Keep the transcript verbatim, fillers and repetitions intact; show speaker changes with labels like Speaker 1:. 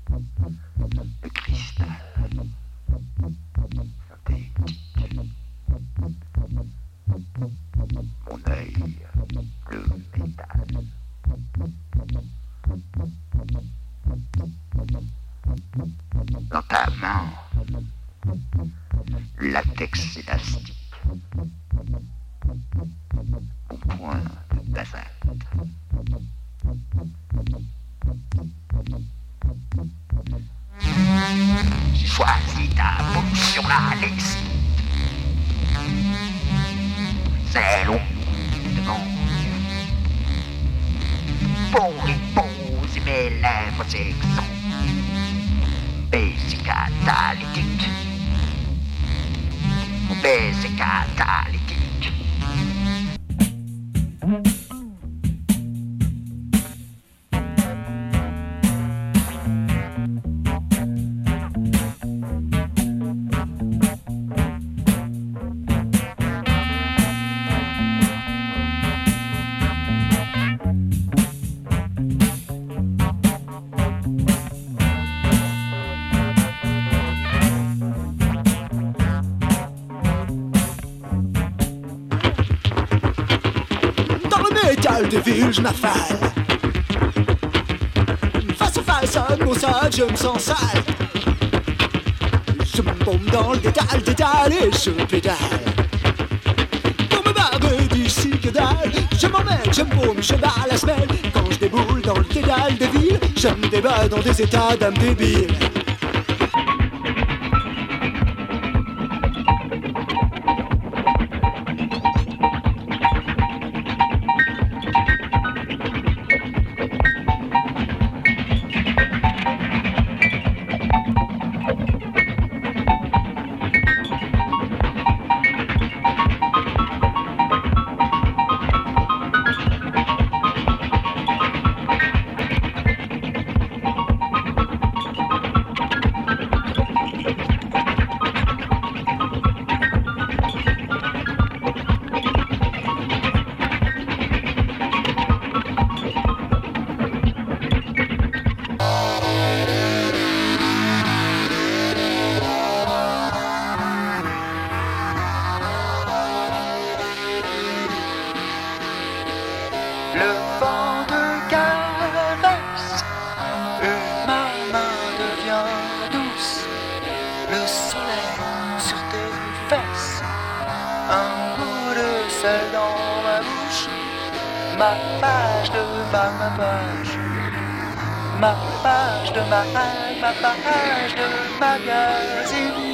Speaker 1: de cristal synthétique. Mon œil bleu métal. Dans ta main, latex élastique. Au point de basalte. J'ai choisi ta position là, Alexis. C'est long devant Dieu. Pour reposer mes lèvres exsangues. Baiser catalytique. Baiser catalytique.
Speaker 2: Des villes, je m'affale. Face à face à mon sac, je me sens sale. Je me bombe dans le détail, détail et je pédale. Pour me barrer d'ici que dalle, je m'emmène, je me paume, je bats la semelle. Quand je déboule dans le dédale des villes, je me débat dans des états d'âme débile.
Speaker 3: Ma page de ma, ma page, ma page de ma, ma page de magazine.